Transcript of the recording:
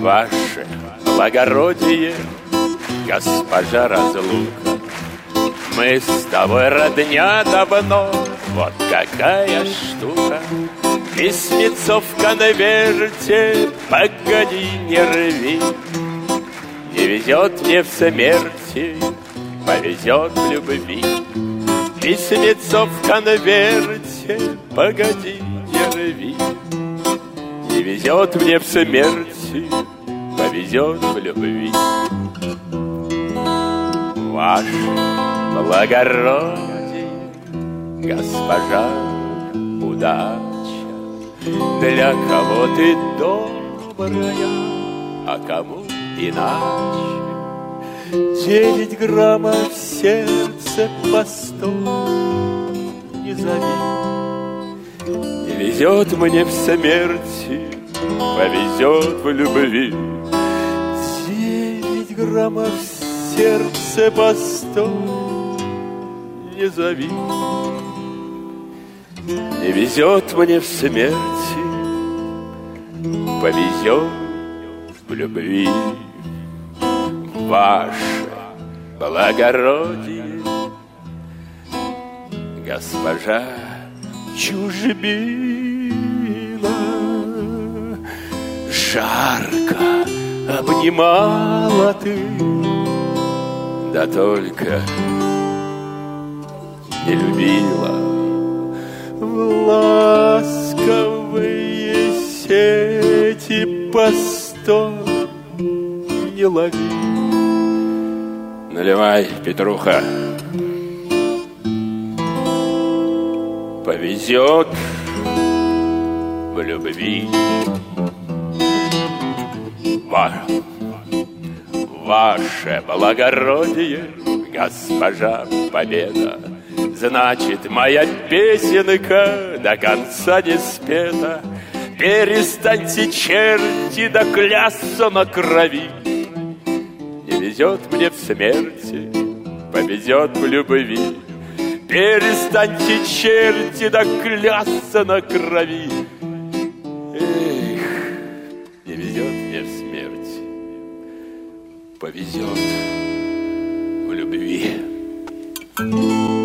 Ваше благородие, госпожа Разлука, мы с тобой родня давно, вот какая штука. Письмецо в конверте, погоди, не рви. Не везет мне в смерти, повезет в любви. Письмецо в конверте, погоди, не рви. Не везет мне в смерти, повезет в любви. Ваше благородие, госпожа удача, для кого ты добрая, а кому иначе. 9 граммов в сердце по 100 не зови. Не везет мне в смерти, повезет в любви. 9 граммов в сердце по 100 не зови. Не везет мне в смерти, повезет в любви. Ваше благородие, госпожа чужбина, жарко обнимала ты, да только не любила. В ласковые сети постой не лови. Наливай, Петруха. Повезет в любви. Ваше благородие, госпожа Победа, значит, моя песенка до конца не спета. Перестаньте, черти, да клясться на крови. Не везет мне в смерти, повезет в любви. Перестаньте, черти, да клясться на крови. Эх, не везет мне в смерти, повезет в любви.